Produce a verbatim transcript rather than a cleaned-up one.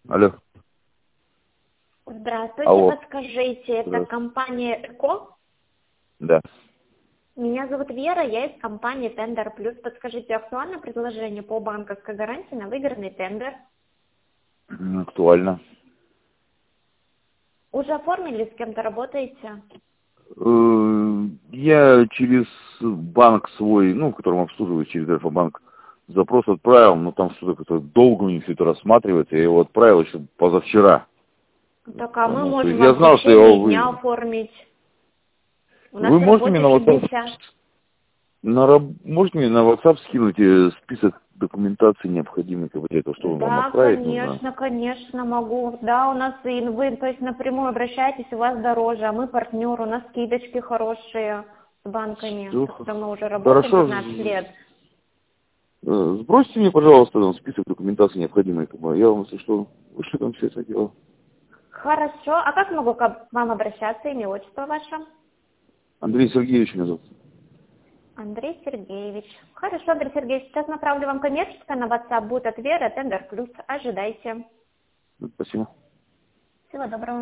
Алло. Здравствуйте, Алло. подскажите, это Здравствуйте. компания «Эко»? Да. Меня зовут Вера, я из компании «Тендер Плюс». Подскажите, актуально предложение по банковской гарантии на выигранный тендер? М, Актуально. Уже оформили, с кем-то работаете? Э, Я через банк свой, ну, которым обслуживаю, через Альфа-банк, запрос отправил, но там что-то как-то долго у них все это рассматривается. Я его отправил еще позавчера. Так, а мы Понял. То есть можем я вам в знал, что я течение его дня вы... оформить. У нас Вы в можете мне работе на WhatsApp, шестьдесят. на, раб- можете мне на WhatsApp скинуть э, список документации необходимой для этого, что вам Да, отправить нужно? конечно, конечно, могу. Да, у нас и вы, то есть напрямую обращаетесь, у вас дороже, а мы партнер, у нас скидочки хорошие с банками, Всё с которыми мы уже работаем хорошо. пятнадцать лет. Э, Сбросьте мне, пожалуйста, там список документации необходимой. как бы. Я вам, если что, вышлю там все это дело. Хорошо. А как могу к вам обращаться? Имя, отчество ваше? Андрей Сергеевич меня зовут. Андрей Сергеевич. Хорошо, Андрей Сергеевич, сейчас направлю вам коммерческое на WhatsApp, будет от Веры, Тендер Плюс. Ожидайте. Спасибо. Всего доброго.